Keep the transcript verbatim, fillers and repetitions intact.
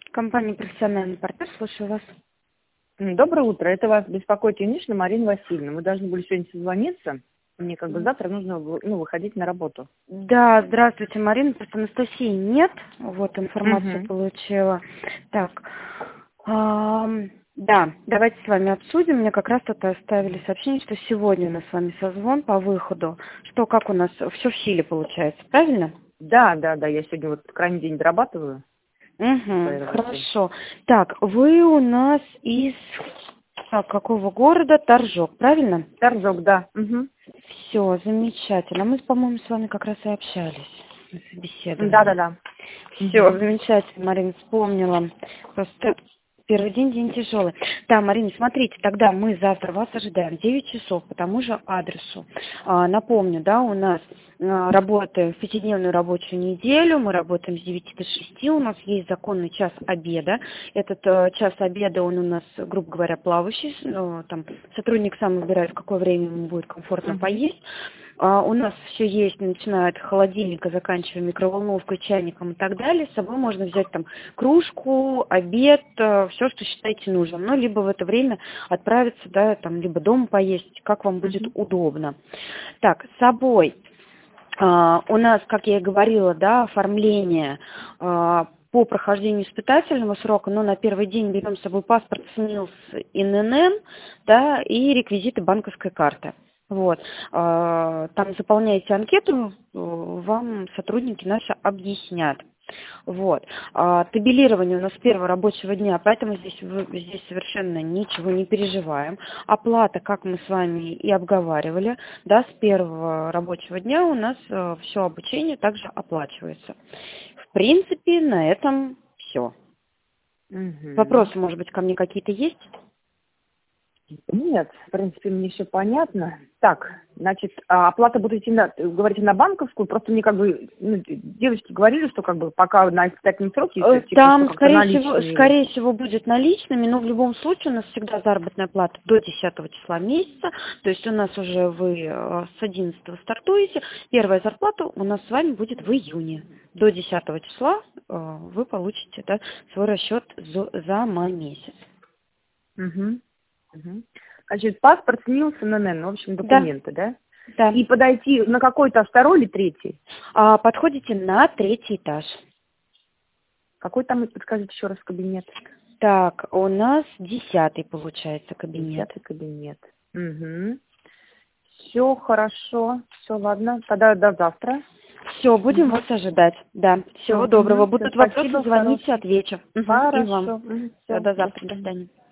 Компания «Профессиональный партнер», слушаю вас. М, Доброе утро. Это вас беспокоит Ильинична Марина Васильевна. Мы должны были сегодня созвониться. Мне как бы завтра нужно вы- ну, выходить на работу. Да, здравствуйте, Марина. Просто Анастасии нет. Вот, информацию Мгм. получила. Так, ам, да, давайте с вами обсудим. Мне как раз тут оставили сообщение, что сегодня у нас с вами созвон по выходу. Что, как у нас, все в силе получается, правильно? Да, да, да. Я сегодня вот крайний день дорабатываю по Угу, этой работе. хорошо. Так, вы у нас из так, какого города? Торжок, правильно? Торжок, да. Мгм. Все, замечательно. Мы, по-моему, с вами как раз и общались на Да, да, собеседовании. да. Все, Мгм. замечательно, Марина, вспомнила. Просто первый день, день тяжелый. Да, Марина, смотрите, тогда мы завтра вас ожидаем в девять часов по тому же адресу. А, напомню, да, у нас а, работаем в пятидневную рабочую неделю, мы работаем с девяти до шести, у нас есть законный час обеда. Этот э, час обеда, он у нас, грубо говоря, плавающий, э, там сотрудник сам выбирает, в какое время ему будет комфортно Мгм. поесть. А, у нас все есть, начиная от холодильника, заканчивая микроволновкой, чайником и так далее. С собой можно взять там кружку, обед, все, что считаете нужным. Ну, либо в это время отправиться, да, там, либо дома поесть, как вам будет Мгм. удобно. Так, с собой а, у нас, как я и говорила, да, оформление а, по прохождению испытательного срока, но на первый день берем с собой паспорт, СНИЛС, ИНН, да, и реквизиты банковской карты. Вот. А, Там заполняете анкету, э, вам сотрудники наши объяснят. Вот. А, табелирование у нас с первого рабочего дня, поэтому здесь, вы- здесь совершенно ничего не переживаем. Оплата, как мы с вами и обговаривали, да, с первого рабочего дня у нас все обучение также оплачивается. В принципе, на этом все. Мгм. Вопросы, может быть, ко мне какие-то есть? Нет, в принципе, мне все понятно. Так, значит, а оплата будет идти на, говорите, на банковскую? Просто мне как бы, ну, девочки говорили, что как бы пока на испытательном сроке, Э, если типа, что Там, как-то скорее всего, наличные. скорее всего, будет наличными, но в любом случае у нас всегда заработная плата до десятого числа месяца, то есть у нас уже вы э, с одиннадцатого стартуете, первая зарплата у нас с вами будет в июне. До десятого числа э, вы получите, да, свой расчет за, за май месяц. Мгм. Мгм. Значит, паспорт, СНИЛС, ИНН, в общем, Да, документы, да? да. И подойти на какой-то второй или третий? А, подходите на третий этаж. Какой там, подскажите еще раз, кабинет? Так, у нас десятый получается кабинет. Десятый кабинет. Угу. Все хорошо, все, ладно. Тогда до завтра. Все, будем Угу. вас ожидать. Да, Все, всего доброго. угу. Все, Будут вопросы, спасибо, звоните, хорошо. отвечу. Мгм, и вам. Хорошо. Все, Все, до до завтра, до свидания. свидания.